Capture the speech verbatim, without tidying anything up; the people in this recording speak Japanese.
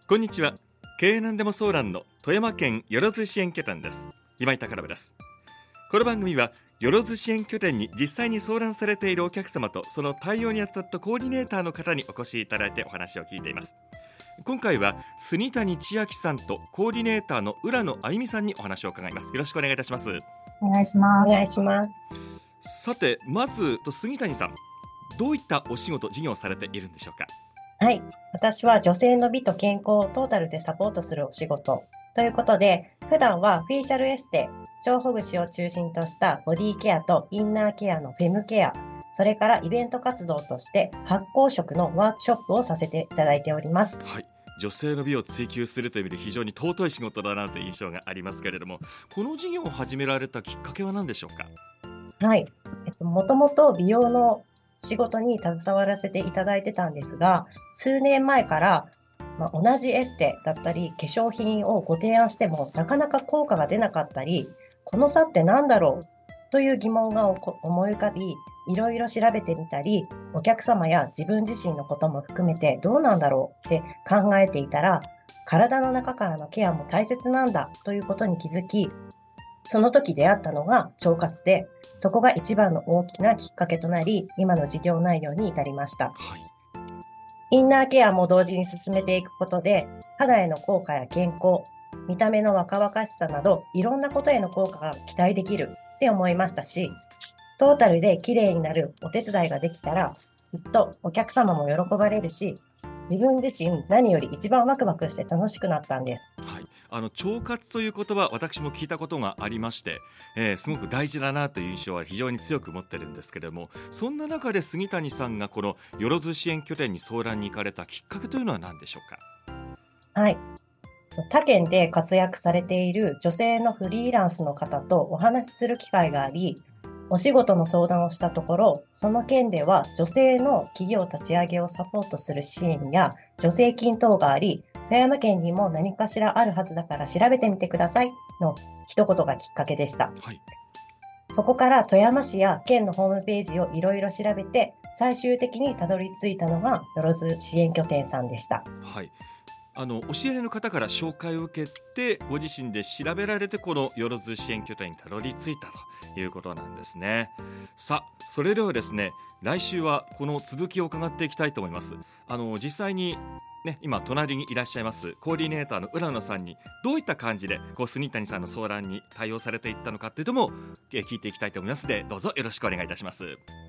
こんにちは。経営なんでも相談の富山県よろず支援拠点です。今井隆信です。この番組はよろず支援拠点に実際に相談されているお客様とその対応にあたったコーディネーターの方にお越しいただいてお話を聞いています。今回は杉谷千秋さんとコーディネーターの浦野あゆみさんにお話を伺います。よろしくお願いいたします。 お願いします。 お願いします。 さて、まず杉谷さん、どういったお仕事事業をされているんでしょうか？ はい、私は女性の美と健康をトータルでサポートするお仕事ということで、普段はフェイシャルエステ、腸ほぐしを中心としたボディケアとインナーケアのフェムケア、それからイベント活動として発酵食のワークショップをさせていただいております。 はい、女性の美を追求するという意味で非常に尊い仕事だなという印象がありますけれども、この事業を始められたきっかけは何でしょうか？ はい、えっと、もともと美容の仕事に携わらせていただいてたんですが、数年前から、まあ、同じエステだったり化粧品をご提案してもなかなか効果が出なかったり、この差って何だろうという疑問が思い浮かび、いろいろ調べてみたり、お客様や自分自身のことも含めてどうなんだろうって考えていたら、体の中からのケアも大切なんだということに気づき、その時出会ったのが腸活で、そこが一番の大きなきっかけとなり、今の事業内容に至りました。 はい、 インナーケアも同時に進めていくことで、肌への効果や健康、見た目の若々しさなど、いろんなことへの効果が期待できるって思いましたし、トータルで綺麗になるお手伝いができたら、きっとお客様も喜ばれるし、自分自身何より一番ワクワクして楽しくなったんです。 はい、あの腸活という言葉、私も聞いたことがありまして、えー、すごく大事だなという印象は非常に強く持ってるんですけれども、そんな中で杉谷さんがこのよろず支援拠点に相談に行かれたきっかけというのは何でしょうか？ はい。他県で活躍されている女性のフリーランスの方とお話しする機会があり、お仕事の相談をしたところ、その県では女性の企業立ち上げをサポートする支援や助成金等があり、富山県にも何かしらあるはずだから調べてみてくださいの一言がきっかけでした。 はい、 そこから富山市や県のホームページをいろいろ調べて、最終的にたどり着いたのがよろず支援拠点さんでした。 はい、あのお知り合いの方から紹介を受けて、ご自身で調べられてこのよろず支援拠点にたどり着いたということなんですね。さあ、それではですね、来週はこの続きを伺っていきたいと思います。あの実際にね、今隣にいらっしゃいますコーディネーターの浦野さんにどういった感じでこう杉谷さんの相談に対応されていったのかっていうのも聞いていきたいと思いますので、どうぞよろしくお願いいたします。